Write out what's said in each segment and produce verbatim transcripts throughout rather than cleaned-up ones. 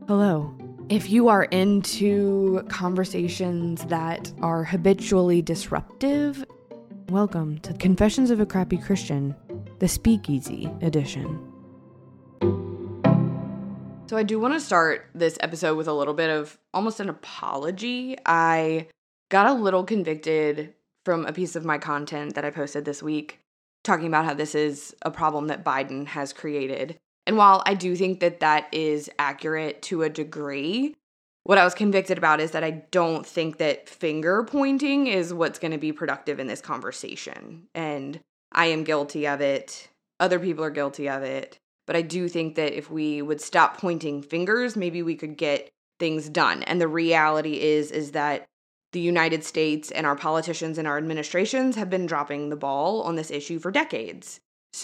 Hello. If you are into conversations that are habitually disruptive, welcome to Confessions of a Crappy Christian, the Speakeasy edition. So I do want to start this episode with a little bit of almost an apology. I got a little convicted from a piece of my content that I posted this week, talking about how this is a problem that Biden has created. And while I do think that that is accurate to a degree, what I was convicted about is that I don't think that finger pointing is what's going to be productive in this conversation. And I am guilty of it. Other people are guilty of it. But I do think that if we would stop pointing fingers, maybe we could get things done. And the reality is, is that the United States and our politicians and our administrations have been dropping the ball on this issue for decades.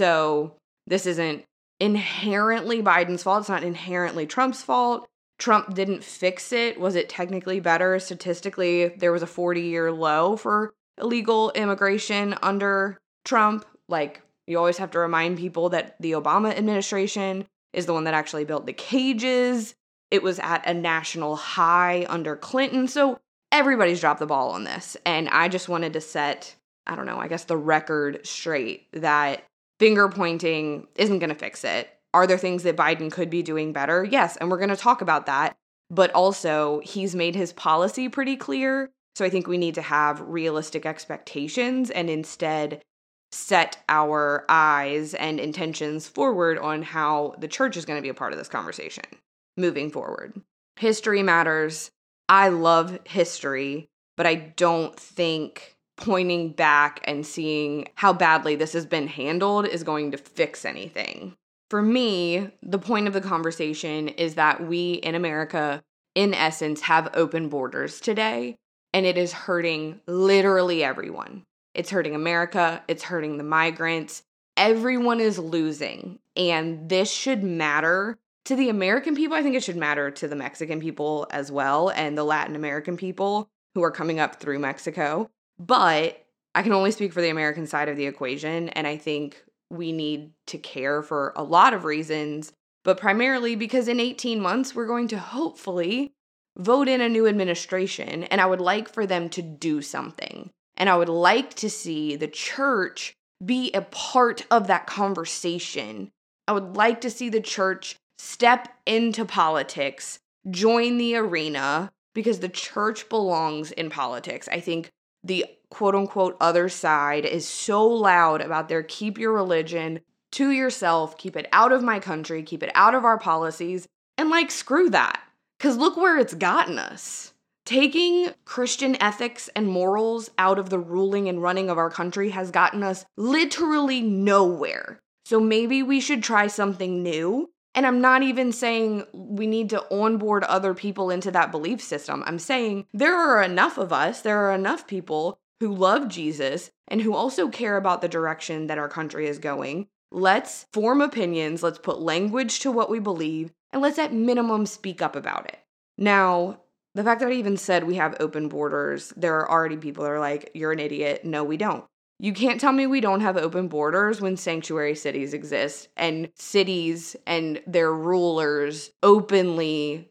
So this isn't inherently Biden's fault. It's not inherently Trump's fault. Trump didn't fix it. Was it technically better? Statistically, there was a forty-year low for illegal immigration under Trump. Like, you always have to remind people that the Obama administration is the one that actually built the cages. It was at a national high under Clinton. So everybody's dropped the ball on this. And I just wanted to set, I don't know, I guess the record straight that finger pointing isn't going to fix it. Are there things that Biden could be doing better? Yes, and we're going to talk about that. But also, he's made his policy pretty clear. So I think we need to have realistic expectations and instead set our eyes and intentions forward on how the church is going to be a part of this conversation moving forward. History matters. I love history, but I don't think pointing back and seeing how badly this has been handled is going to fix anything. For me, the point of the conversation is that we in America, in essence, have open borders today, and it is hurting literally everyone. It's hurting America. It's hurting the migrants. Everyone is losing, and this should matter to the American people. I think it should matter to the Mexican people as well, and the Latin American people who are coming up through Mexico. But I can only speak for the American side of the equation, and I think we need to care for a lot of reasons, but primarily because in eighteen months, we're going to hopefully vote in a new administration, and I would like for them to do something. And I would like to see the church be a part of that conversation. I would like to see the church step into politics, join the arena, because the church belongs in politics. I think the quote-unquote other side is so loud about their keep your religion to yourself, keep it out of my country, keep it out of our policies, and like, screw that. Because look where it's gotten us. Taking Christian ethics and morals out of the ruling and running of our country has gotten us literally nowhere. So maybe we should try something new. And I'm not even saying we need to onboard other people into that belief system. I'm saying there are enough of us, there are enough people who love Jesus and who also care about the direction that our country is going. Let's form opinions, let's put language to what we believe, and let's at minimum speak up about it. Now, the fact that I even said we have open borders, there are already people that are like, you're an idiot. No, we don't. You can't tell me we don't have open borders when sanctuary cities exist and cities and their rulers openly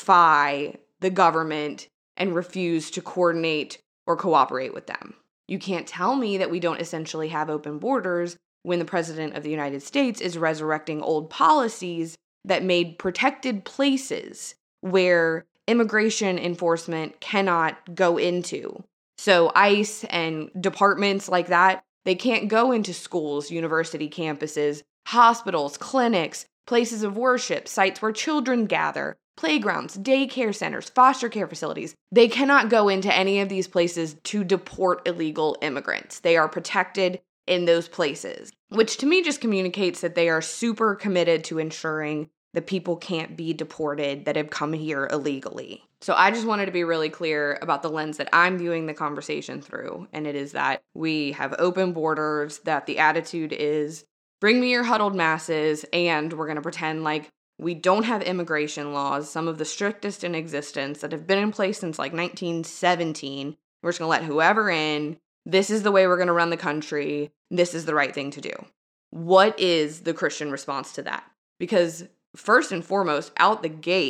defy the government and refuse to coordinate or cooperate with them. You can't tell me that we don't essentially have open borders when the president of the United States is resurrecting old policies that made protected places where immigration enforcement cannot go into. So ICE and departments like that, they can't go into schools, university campuses, hospitals, clinics, places of worship, sites where children gather, playgrounds, daycare centers, foster care facilities. They cannot go into any of these places to deport illegal immigrants. They are protected in those places, which to me just communicates that they are super committed to ensuring that people can't be deported that have come here illegally. So I just wanted to be really clear about the lens that I'm viewing the conversation through, and it is that we have open borders, that the attitude is, bring me your huddled masses, and we're going to pretend like we don't have immigration laws, some of the strictest in existence that have been in place since like nineteen seventeen. We're just going to let whoever in. This is the way we're going to run the country. This is the right thing to do. What is the Christian response to that? Because first and foremost, out the gate,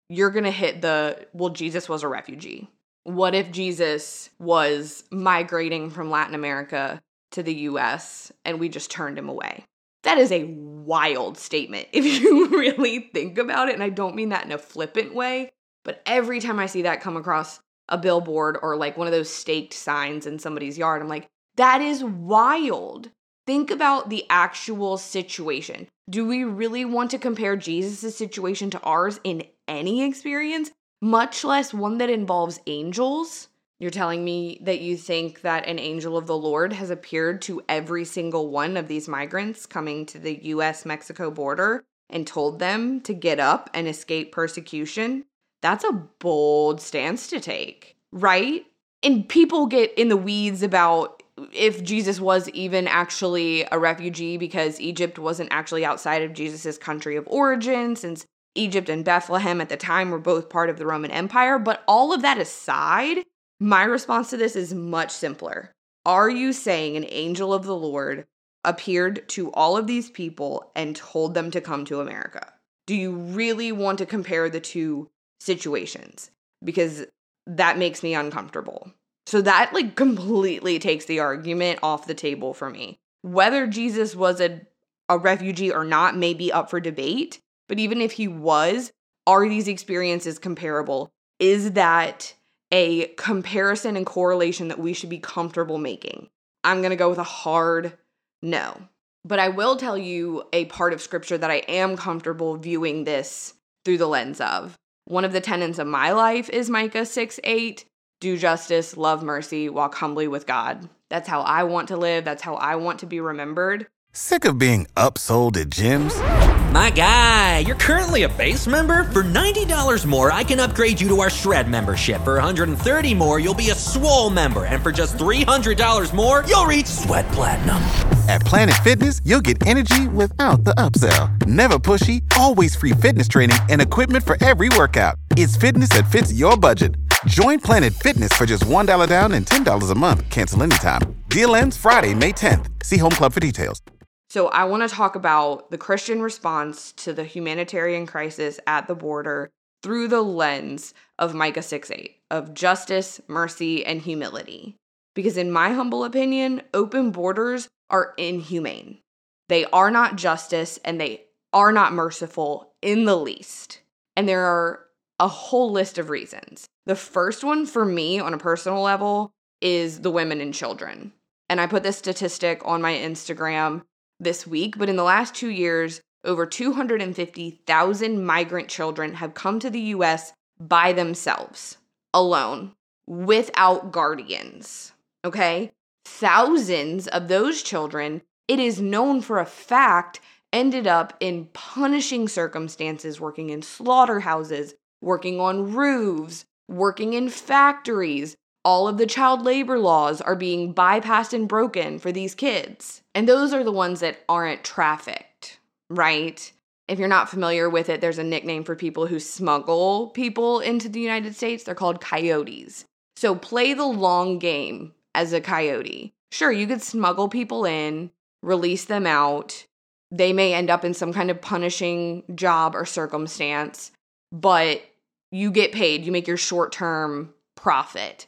you're going to hit the, well, Jesus was a refugee. What if Jesus was migrating from Latin America to the U S and we just turned him away? That is a wild statement if you really think about it. And I don't mean that in a flippant way, but every time I see that come across a billboard or like one of those staked signs in somebody's yard, I'm like, that is wild. Think about the actual situation. Do we really want to compare Jesus' situation to ours in any experience, much less one that involves angels? You're telling me that you think that an angel of the Lord has appeared to every single one of these migrants coming to the U S Mexico border and told them to get up and escape persecution? That's a bold stance to take, right? And people get in the weeds about if Jesus was even actually a refugee because Egypt wasn't actually outside of Jesus' country of origin, since Egypt and Bethlehem at the time were both part of the Roman Empire. But all of that aside, my response to this is much simpler. Are you saying an angel of the Lord appeared to all of these people and told them to come to America? Do you really want to compare the two situations? Because that makes me uncomfortable. So that like completely takes the argument off the table for me. Whether Jesus was a, a refugee or not may be up for debate, but even if he was, are these experiences comparable? Is that a comparison and correlation that we should be comfortable making? I'm going to go with a hard no. But I will tell you a part of scripture that I am comfortable viewing this through the lens of. One of the tenets of my life is Micah six eight. Do justice, love mercy, walk humbly with God. That's how I want to live. That's how I want to be remembered. Sick of being upsold at gyms? My guy, you're currently a base member? For ninety dollars more, I can upgrade you to our Shred membership. For one hundred thirty dollars more, you'll be a Swole member. And for just three hundred dollars more, you'll reach Sweat Platinum. At Planet Fitness, you'll get energy without the upsell. Never pushy, always free fitness training and equipment for every workout. It's fitness that fits your budget. Join Planet Fitness for just one dollar down and ten dollars a month. Cancel anytime. Deal ends Friday, May tenth. See Home Club for details. So I want to talk about the Christian response to the humanitarian crisis at the border through the lens of Micah six eight, of justice, mercy, and humility. Because in my humble opinion, open borders are inhumane. They are not justice, and they are not merciful in the least. And there are a whole list of reasons. The first one for me on a personal level is the women and children. And I put this statistic on my Instagram this week, but in the last two years, over two hundred fifty thousand migrant children have come to the U S by themselves, alone, without guardians, okay? Thousands of those children, it is known for a fact, ended up in punishing circumstances, working in slaughterhouses, working on roofs, working in factories. All of the child labor laws are being bypassed and broken for these kids. And those are the ones that aren't trafficked, right? If you're not familiar with it, there's a nickname for people who smuggle people into the United States. They're called coyotes. So play the long game as a coyote. Sure, you could smuggle people in, release them out. They may end up in some kind of punishing job or circumstance, but you get paid. You make your short-term profit.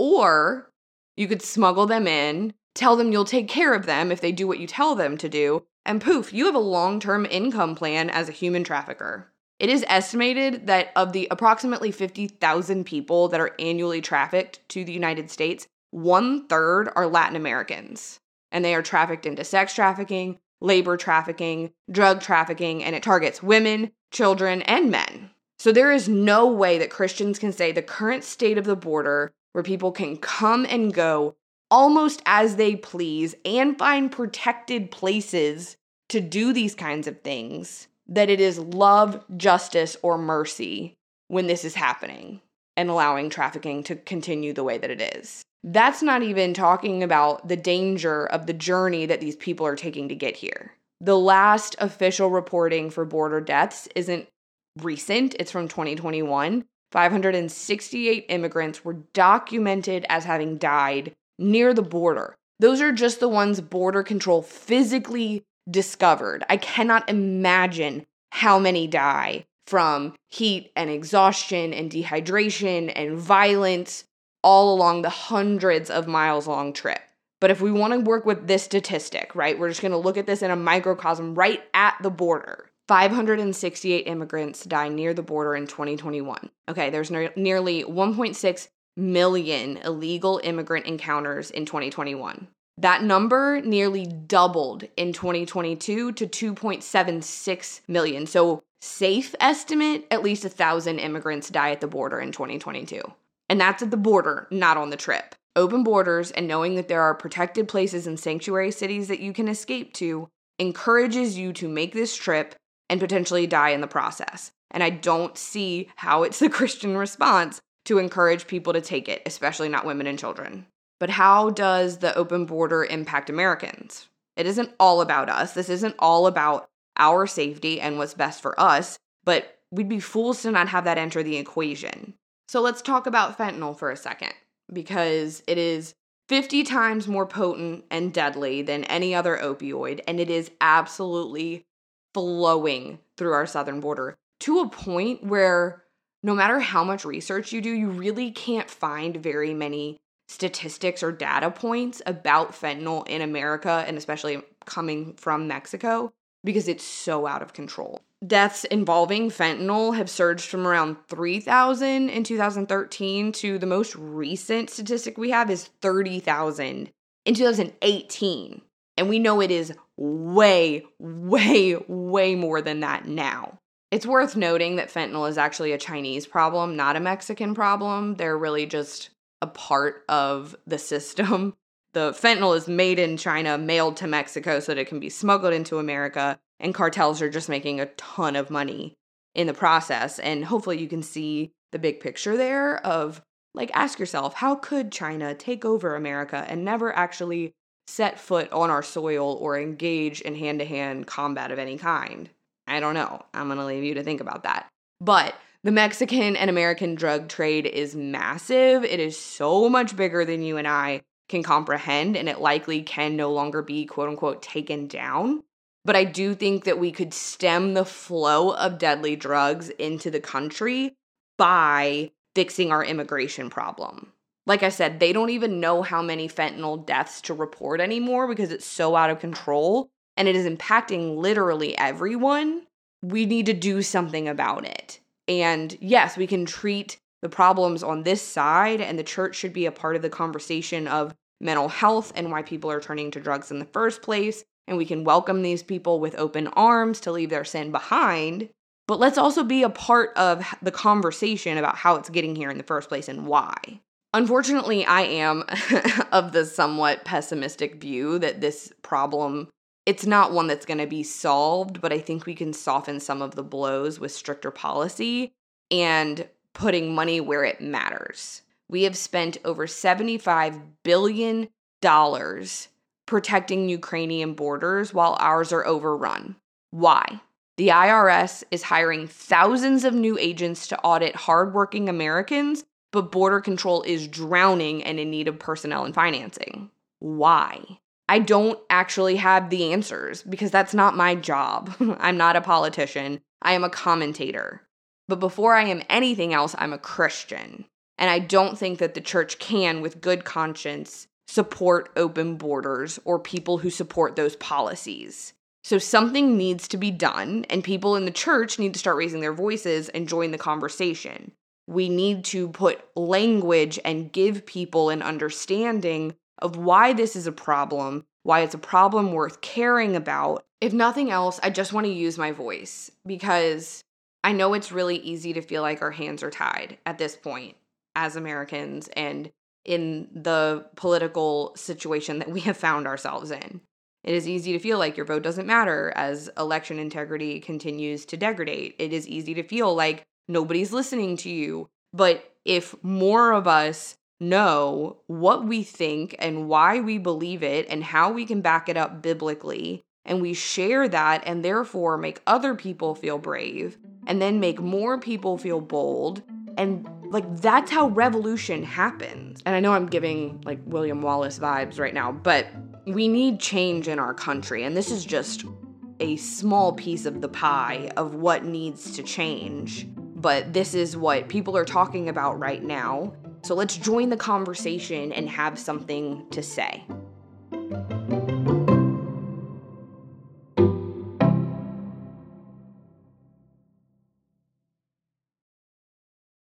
Or you could smuggle them in, tell them you'll take care of them if they do what you tell them to do, and poof, you have a long-term income plan as a human trafficker. It is estimated that of the approximately fifty thousand people that are annually trafficked to the United States, one-third are Latin Americans. And they are trafficked into sex trafficking, labor trafficking, drug trafficking, and it targets women, children, and men. So there is no way that Christians can say the current state of the border, where people can come and go almost as they please and find protected places to do these kinds of things, that it is love, justice, or mercy when this is happening and allowing trafficking to continue the way that it is. That's not even talking about the danger of the journey that these people are taking to get here. The last official reporting for border deaths isn't recent. It's from twenty twenty-one. five hundred sixty-eight immigrants were documented as having died near the border. Those are just the ones Border Control physically discovered. I cannot imagine how many die from heat and exhaustion and dehydration and violence all along the hundreds of miles long trip. But if we want to work with this statistic, right, we're just going to look at this in a microcosm right at the border. five hundred sixty-eight immigrants died near the border in twenty twenty-one. Okay, there's ne- nearly one point six million illegal immigrant encounters in twenty twenty-one. That number nearly doubled in twenty twenty-two to two point seven six million. So safe estimate, at least one thousand immigrants die at the border in twenty twenty-two. And that's at the border, not on the trip. Open borders and knowing that there are protected places and sanctuary cities that you can escape to encourages you to make this trip and potentially die in the process. And I don't see how it's the Christian response to encourage people to take it, especially not women and children. But how does the open border impact Americans? It isn't all about us. This isn't all about our safety and what's best for us, but we'd be fools to not have that enter the equation. So let's talk about fentanyl for a second, because it is fifty times more potent and deadly than any other opioid, and it is absolutely flowing through our southern border to a point where no matter how much research you do, you really can't find very many statistics or data points about fentanyl in America, and especially coming from Mexico, because it's so out of control. Deaths involving fentanyl have surged from around three thousand in two thousand thirteen to the most recent statistic we have is thirty thousand in two thousand eighteen. And we know it is way, way, way more than that now. It's worth noting that fentanyl is actually a Chinese problem, not a Mexican problem. They're really just a part of the system. The fentanyl is made in China, mailed to Mexico so that it can be smuggled into America, and cartels are just making a ton of money in the process. And hopefully you can see the big picture there of, like, ask yourself, how could China take over America and never actually set foot on our soil or engage in hand-to-hand combat of any kind? I don't know. I'm going to leave you to think about that. But the Mexican and American drug trade is massive. It is so much bigger than you and I can comprehend, and it likely can no longer be quote-unquote taken down. But I do think that we could stem the flow of deadly drugs into the country by fixing our immigration problem. Like I said, they don't even know how many fentanyl deaths to report anymore because it's so out of control, and it is impacting literally everyone. We need to do something about it. And yes, we can treat the problems on this side, and the church should be a part of the conversation of mental health and why people are turning to drugs in the first place. And we can welcome these people with open arms to leave their sin behind. But let's also be a part of the conversation about how it's getting here in the first place and why. Unfortunately, I am of the somewhat pessimistic view that this problem, it's not one that's going to be solved, but I think we can soften some of the blows with stricter policy and putting money where it matters. We have spent over seventy-five billion dollars protecting Ukrainian borders while ours are overrun. Why? The I R S is hiring thousands of new agents to audit hardworking Americans, but border control is drowning and in need of personnel and financing. Why? I don't actually have the answers because that's not my job. I'm not a politician. I am a commentator. But before I am anything else, I'm a Christian. And I don't think that the church can, with good conscience, support open borders or people who support those policies. So something needs to be done, and people in the church need to start raising their voices and join the conversation. We need to put language and give people an understanding of why this is a problem, why it's a problem worth caring about. If nothing else, I just want to use my voice because I know it's really easy to feel like our hands are tied at this point as Americans and in the political situation that we have found ourselves in. It is easy to feel like your vote doesn't matter as election integrity continues to degrade. It is easy to feel like nobody's listening to you. But if more of us know what we think and why we believe it and how we can back it up biblically, and we share that and therefore make other people feel brave and then make more people feel bold, and like that's how revolution happens. And I know I'm giving like William Wallace vibes right now, but we need change in our country, and this is just a small piece of the pie of what needs to change, but this is what people are talking about right now. So let's join the conversation and have something to say.